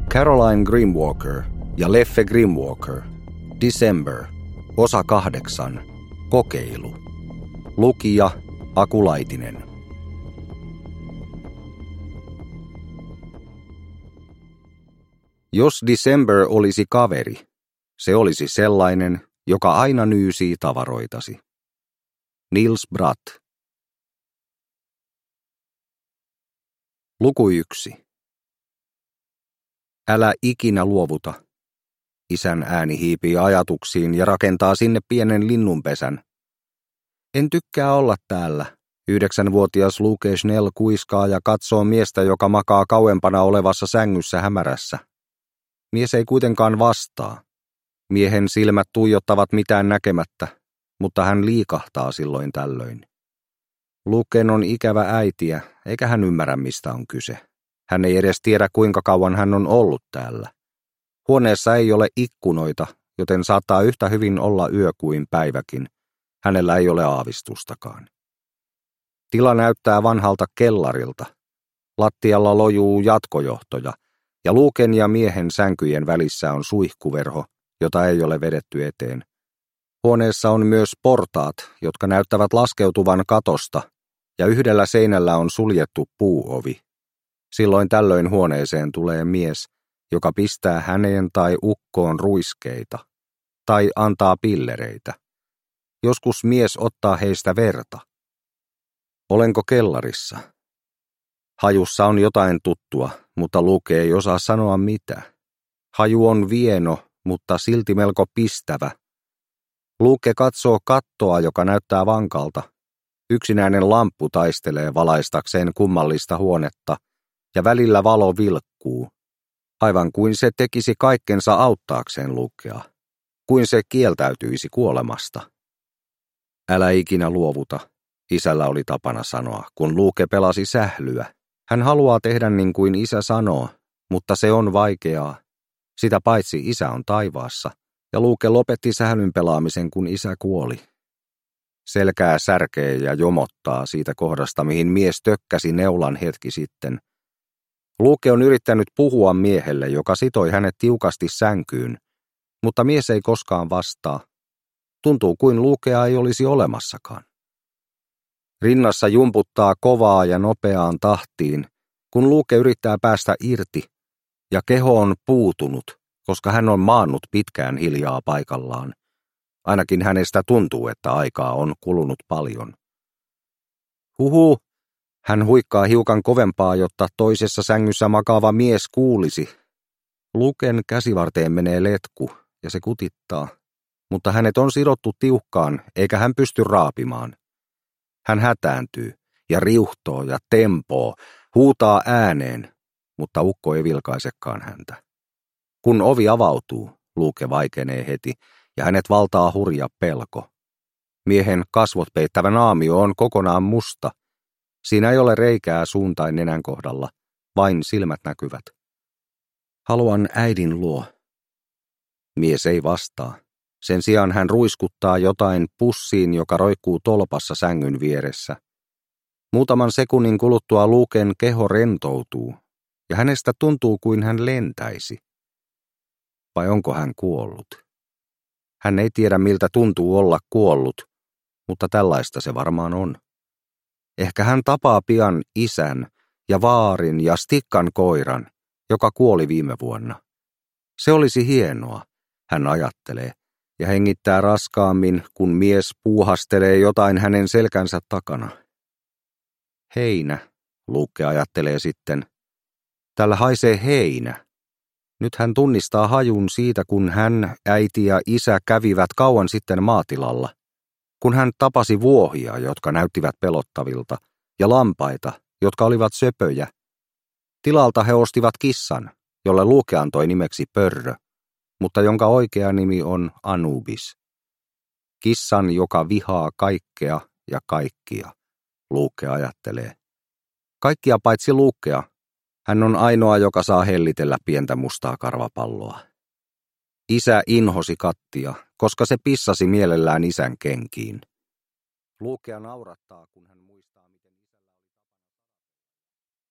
Caroline Grimwalker ja Leffe Grimwalker. December. Osa 8. Kokeilu. Lukija Aku Laitinen. Jos December olisi kaveri, se olisi sellainen, joka aina nyysii tavaroitasi. Niels Bratt. Luku 1. Älä ikinä luovuta. Isän ääni hiipii ajatuksiin ja rakentaa sinne pienen linnunpesän. En tykkää olla täällä. 9-vuotias Luke Schnell kuiskaa ja katsoo miestä, joka makaa kauempana olevassa sängyssä hämärässä. Mies ei kuitenkaan vastaa. Miehen silmät tuijottavat mitään näkemättä, mutta hän liikahtaa silloin tällöin. Luken on ikävä äitiä, eikä hän ymmärrä mistä on kyse. Hän ei edes tiedä kuinka kauan hän on ollut täällä. Huoneessa ei ole ikkunoita, joten saattaa yhtä hyvin olla yö kuin päiväkin. Hänellä ei ole aavistustakaan. Tila näyttää vanhalta kellarilta. Lattialla lojuu jatkojohtoja, ja Luken ja miehen sänkyjen välissä on suihkuverho, jota ei ole vedetty eteen. Huoneessa on myös portaat, jotka näyttävät laskeutuvan katosta, ja yhdellä seinällä on suljettu puuovi. Silloin tällöin huoneeseen tulee mies, joka pistää häneen tai ukkoon ruiskeita, tai antaa pillereitä. Joskus mies ottaa heistä verta. Olenko kellarissa? Hajussa on jotain tuttua, mutta Luke ei osaa sanoa mitä. Haju on vieno, mutta silti melko pistävä. Luke katsoo kattoa, joka näyttää vankalta. Yksinäinen lamppu taistelee valaistakseen kummallista huonetta, ja välillä valo vilkkuu. Aivan kuin se tekisi kaikkensa auttaakseen Lukea. Kuin se kieltäytyisi kuolemasta. Älä ikinä luovuta, isällä oli tapana sanoa, kun Luke pelasi sählyä. Hän haluaa tehdä niin kuin isä sanoo, mutta se on vaikeaa. Sitä paitsi isä on taivaassa, ja Luke lopetti sählyn pelaamisen, kun isä kuoli. Selkää särkee ja jomottaa siitä kohdasta, mihin mies tökkäsi neulan hetki sitten. Luke on yrittänyt puhua miehelle, joka sitoi hänet tiukasti sänkyyn, mutta mies ei koskaan vastaa. Tuntuu kuin Lukea ei olisi olemassakaan. Rinnassa jumputtaa kovaa ja nopeaan tahtiin, kun Luke yrittää päästä irti, ja keho on puutunut, koska hän on maannut pitkään hiljaa paikallaan. Ainakin hänestä tuntuu, että aikaa on kulunut paljon. Huhu! Hän huikkaa hiukan kovempaa, jotta toisessa sängyssä makaava mies kuulisi. Luken käsivarteen menee letku, ja se kutittaa, mutta hänet on sidottu tiukkaan, eikä hän pysty raapimaan. Hän hätääntyy ja riuhtoo ja tempoo, huutaa ääneen, mutta ukko ei vilkaisekaan häntä. Kun ovi avautuu, Luke vaikenee heti, ja hänet valtaa hurja pelko. Miehen kasvot peittävä naamio on kokonaan musta. Siinä ei ole reikää suun tai nenän kohdalla, vain silmät näkyvät. Haluan äidin luo. Mies ei vastaa. Sen sijaan hän ruiskuttaa jotain pussiin, joka roikkuu tolpassa sängyn vieressä. Muutaman sekunnin kuluttua Luken keho rentoutuu, ja hänestä tuntuu kuin hän lentäisi. Vai onko hän kuollut? Hän ei tiedä, miltä tuntuu olla kuollut, mutta tällaista se varmaan on. Ehkä hän tapaa pian isän ja vaarin ja Stikkan koiran, joka kuoli viime vuonna. Se olisi hienoa, hän ajattelee, ja hengittää raskaammin, kun mies puuhastelee jotain hänen selkänsä takana. Heinä, Luke ajattelee sitten. Täällä haisee heinä. Nyt hän tunnistaa hajun siitä, kun hän, äiti ja isä kävivät kauan sitten maatilalla. Kun hän tapasi vuohia, jotka näyttivät pelottavilta, ja lampaita, jotka olivat söpöjä. Tilalta he ostivat kissan, jolle Luke antoi nimeksi Pörrö, mutta jonka oikea nimi on Anubis. Kissan, joka vihaa kaikkea ja kaikkia, Luke ajattelee. Kaikkia paitsi Lukea. Hän on ainoa, joka saa hellitellä pientä mustaa karvapalloa. Isä inhosi kattia, koska se pissasi mielellään isän kenkiin. Lukea naurattaa, kun hän muistaa.